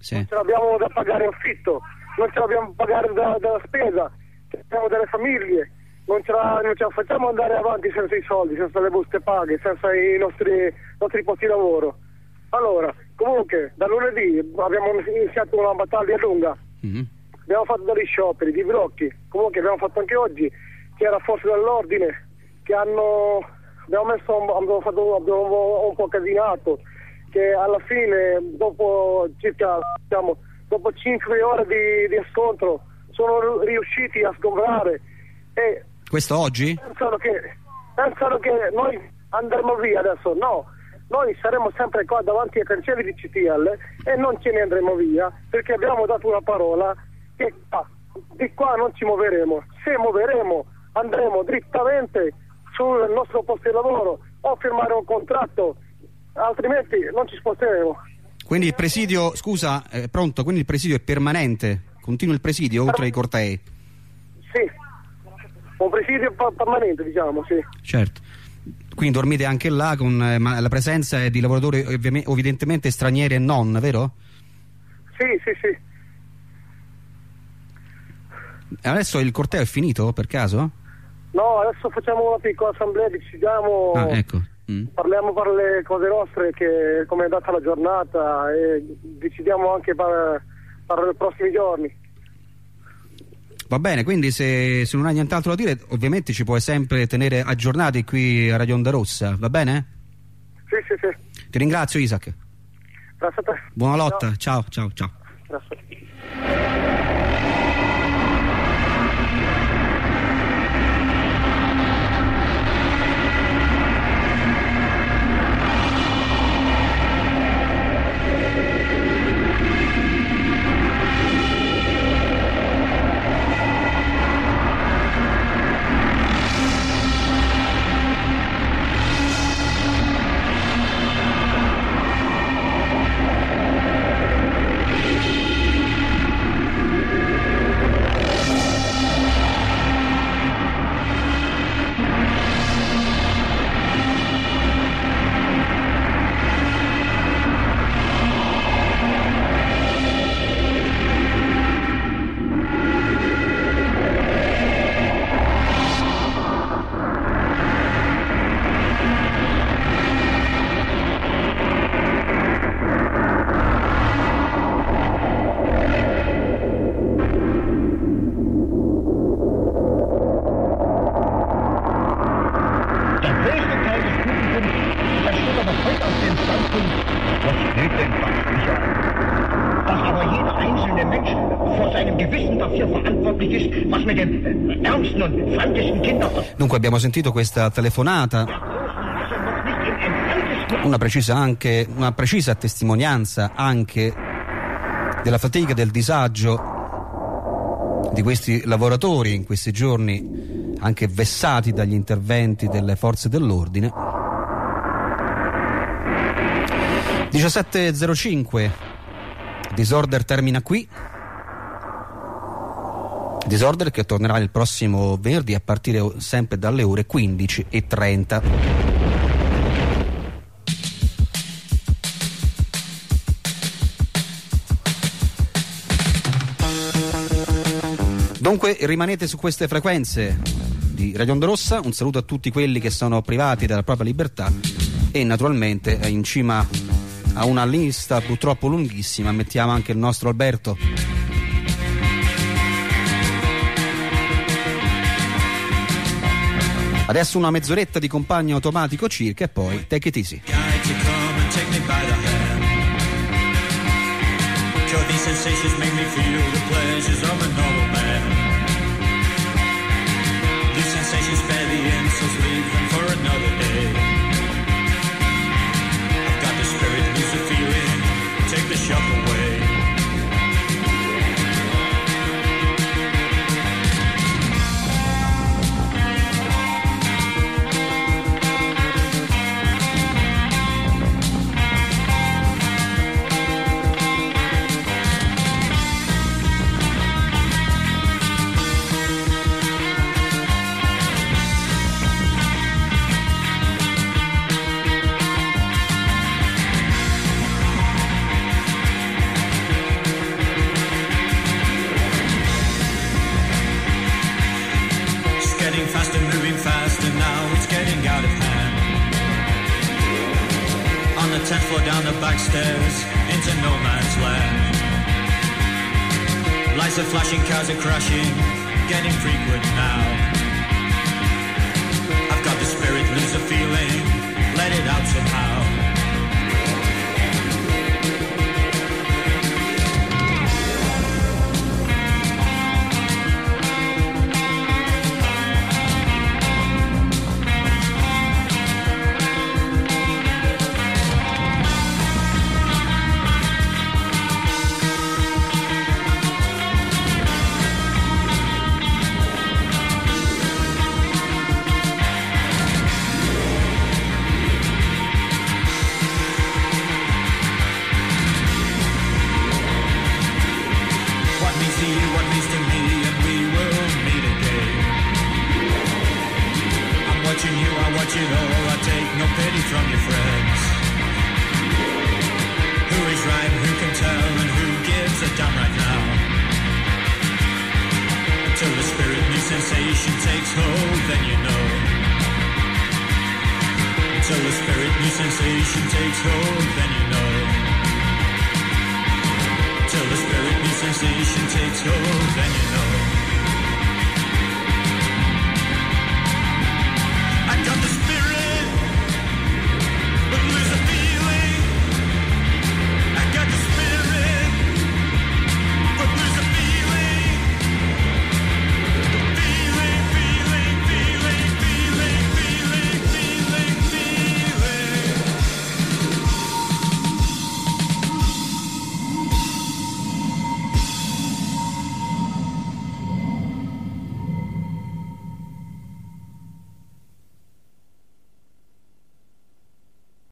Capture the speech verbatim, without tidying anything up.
sì. Non ce l'abbiamo da pagare affitto, non ce l'abbiamo da pagare da, dalla spesa, abbiamo delle famiglie, non ce, la, non ce la facciamo andare avanti senza i soldi, senza le buste paghe, senza i nostri, nostri posti di lavoro. Allora, comunque, da lunedì abbiamo iniziato una battaglia lunga, mm-hmm. abbiamo fatto degli scioperi, di blocchi, comunque abbiamo fatto anche oggi, che era forse dell'ordine, che hanno, abbiamo messo, abbiamo fatto abbiamo un po' casinato, che alla fine, dopo circa, diciamo, dopo cinque ore di, di scontro, sono riusciti a sgombrare e... Questo oggi? Pensano che, pensano che noi andremo via adesso, no. Noi saremo sempre qua davanti ai cancelli di C T L e non ce ne andremo via perché abbiamo dato una parola che ah, di qua non ci muoveremo. Se muoveremo andremo drittamente sul nostro posto di lavoro o firmare un contratto, altrimenti non ci sposteremo. Quindi il presidio, scusa, è pronto, quindi il presidio è permanente? Continua il presidio oltre ai cortei? Sì, un presidio permanente, diciamo, sì. Certo. Quindi dormite anche là con eh, ma la presenza di lavoratori ovvi- evidentemente stranieri e non, vero? Sì, sì, sì. Adesso il corteo è finito per caso? No, adesso facciamo una piccola assemblea, decidiamo, ah, ecco. mm. parliamo per le cose nostre, che come è andata la giornata e decidiamo anche per, per i prossimi giorni. Va bene, quindi se, se non hai nient'altro da dire, ovviamente ci puoi sempre tenere aggiornati qui a Radio Onda Rossa, va bene? Sì, sì, sì. Ti ringrazio, Isaac. Grazie a te. Buona lotta, ciao, ciao, ciao. Grazie. Dunque abbiamo sentito questa telefonata, una precisa anche una precisa testimonianza anche della fatica e del disagio di questi lavoratori in questi giorni, anche vessati dagli interventi delle forze dell'ordine. diciassette e zero cinque, Disorder termina qui. Disorder che tornerà il prossimo venerdì a partire sempre dalle ore quindici e trenta. Dunque rimanete su queste frequenze di Radio Onda Rossa, un saluto a tutti quelli che sono privati della propria libertà e naturalmente in cima a una lista purtroppo lunghissima mettiamo anche il nostro Alberto. Adesso una mezz'oretta di compagno automatico circa e poi take it easy. tenth floor down the back stairs into no man's land. Lights are flashing, cars are crashing, getting frequent now. I've got the spirit, lose the feeling, let it out somehow. Sensation takes hold, then you